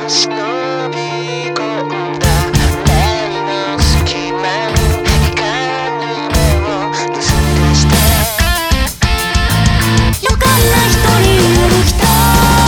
忍び込んだ目の隙間に光る目を盗み出した予感な一人歩きた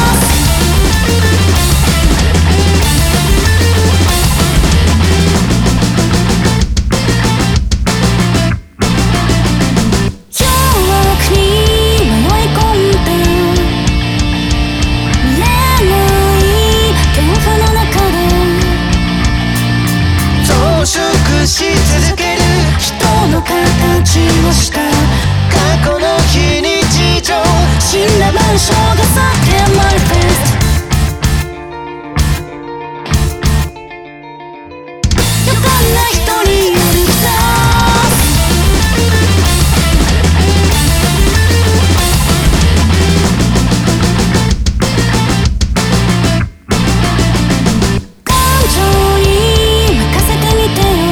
し続ける人の形をした過去の非日常死んだ万象が叫ぶマイフェスト予感な一人歩き出感情に任せてみてよ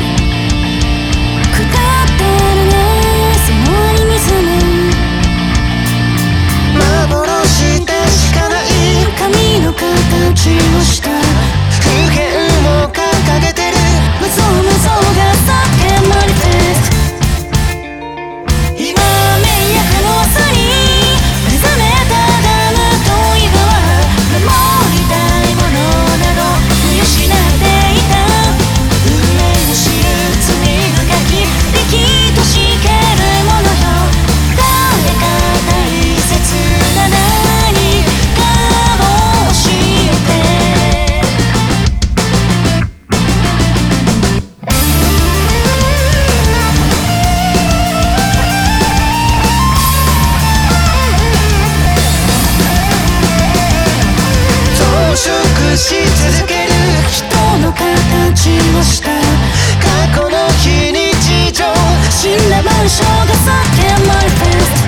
形をした不変を掲げてる無造無造が叫ぶマニフェスト今目や可能さに目覚めたがむ問いは守りたいものなど見失っていた運命の知る罪深き力としけるものよ誰か大切な何かを教えて増殖し続ける人の形をした過去の非日常死んだ万象が叫ぶマイフェスト